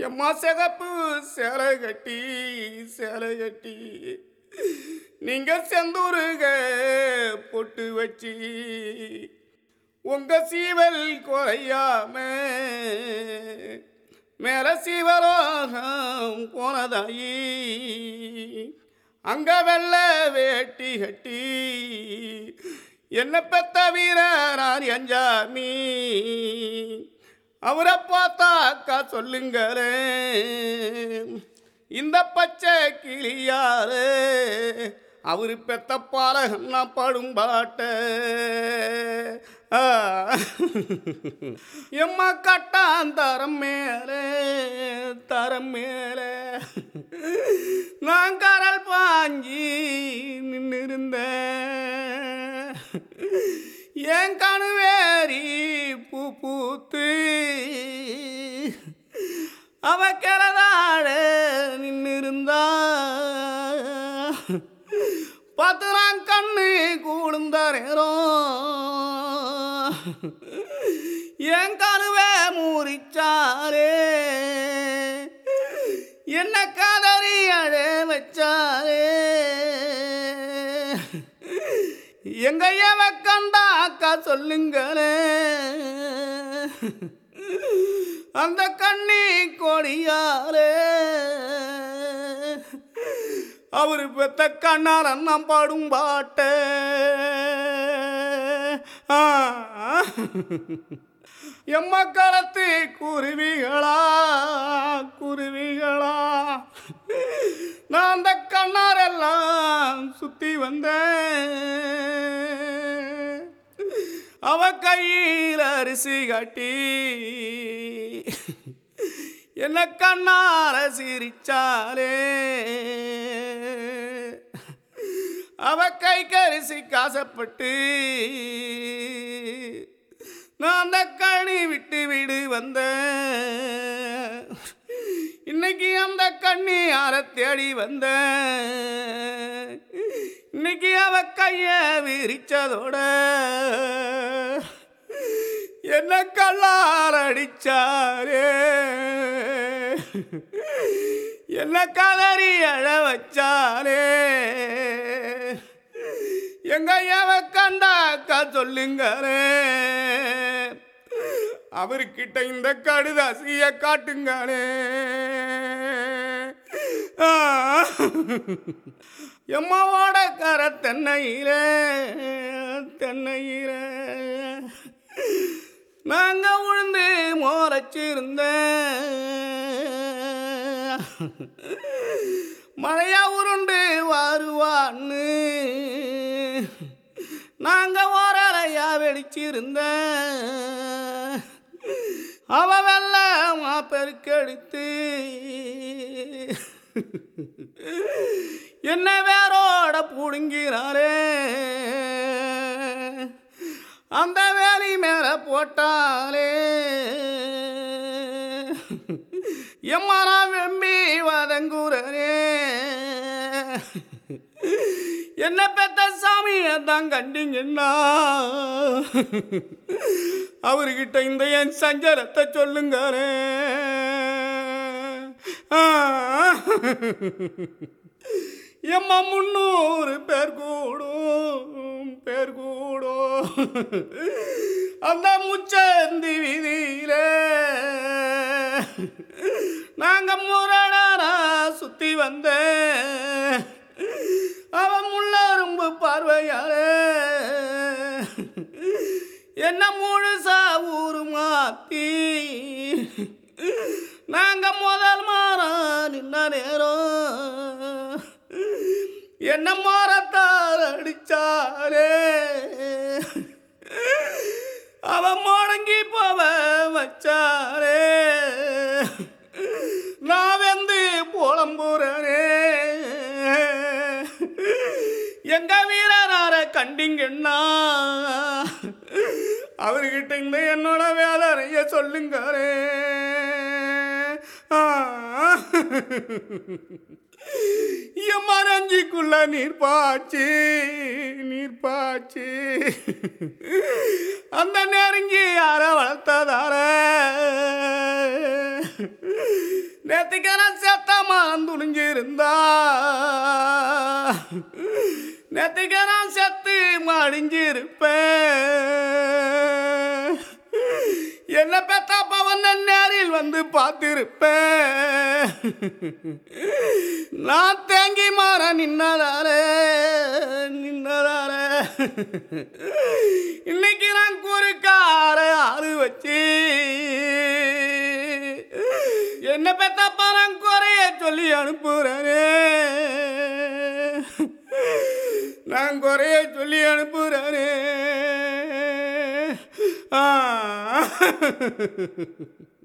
எம்மா சிகப்பு சேலை கட்டி சேலை கட்டி நீங்க செந்தூருக பொட்டு வச்சு உங்க சீவல் குறையாம மேல சீவரோகம் போனதாயி அங்க வெள்ள வேட்டி கட்டி என்ன பெத்த வீரனார் அஞ்சாமி அவரை பார்த்தாக்கா சொல்லுங்களே இந்த பச்சை கிளியாரு அவரு பெத்த பாலகன்னா படும் பாட்ட எம்மா கட்டான் தரம் மேலே நான் கரல் பாஞ்சி நின்று இருந்தேன் என் கணுவேரி பூ பூத்து அவ கிளதாட நின்று இருந்தா பத்துறான் கண்ணு கூடுந்தாரேரும் என் கணுவே மூறிச்சாரே என்ன காதறி அழ வச்சாரே எங்க எவ கண்டா அக்கா சொல்லுங்களே அந்த கண்ணி கொடியாரே அவரு பெத்த கண்ணார் அண்ணம் பாடும் பாட்ட எம்மக்களத்து குருவிகளா நான் அந்த கண்ணாரெல்லாம் சுத்தி வந்தேன் அவ கையில் அரிசி கட்டி என்ன கண்ணார சிரிச்சாலே அவ கைக்கு அரிசி காசப்பட்டு நான் அந்த கணி விட்டு விடு வந்தேன் இன்னைக்கு அந்த கண்ணி யார தேடி வந்தேன் இன்னைக்கு அவ கைய விரிச்சதோட என்ன கல்லால் அடிச்சாரே என்ன கதறி அழ வச்சாரே எங்க எவ கண்டாக்கா சொல்லுங்களே அவர்கிட்ட இந்த கடுதாசிய காட்டுங்களே எம்மாவோட கர தென்னையிலே நாங்க உழுந்து மோரச்சிருந்தேன் மழையா உருண்டு வருவான்னு நாங்க ஓரலையா வெடிச்சிருந்தேன் அவ வெள்ளமா பெருக்கெடுத்து என்ன வேரோட புடுங்கிறாரே அந்த வேலி மேல போட்டாலே எம்மாரா வெம்பி வதங்குறே என்ன பெத்த சாமியை தான் கண்டிங்கன்னா அவர்கிட்ட இந்த என் சஞ்சலத்தை சொல்லுங்கிறே எம்மா 300 பேர் கூடும் அந்த முச்சந்தி வீதியிலே நாங்க முரடா சுத்தி வந்தேன் அவன் முள்ளரும்பு பார்வையாரே என்ன முழுசா ஊரு மாத்தி நாங்க முதல் மாறம் நின்ன நேரம் என்ன மாறத்தால் அடிச்சாரே அவன் முடங்கி போவ வச்சாரே நான் வந்து புலம்புறனே எங்க வீரனார கண்டிங்கன்னா அவர்கிட்ட இந்த என்னோட வேலைய சொல்லுங்காரே மரஞ்சிக்குள்ள நீர் பாய்ச்சி அந்த நெருங்கி யார வளர்த்ததார நேத்திக்கான சேத்தாமா துணிஞ்சிருந்தா நேத்திக்கான செத்து மடிஞ்சிருப்பேன். என்ன பெத்தாப்பா வந்த நேரில் வந்து பார்த்திருப்பேன். நான் தேங்கி மாற நின்னதாரே இன்னைக்கு நான் குறுக்கார ஆறு வச்சு என்ன பெத்தாப்பா நான் குறைய சொல்லி அனுப்புறேனே. நான் குறைய சொல்லி அனுப்புறேனே. ஆ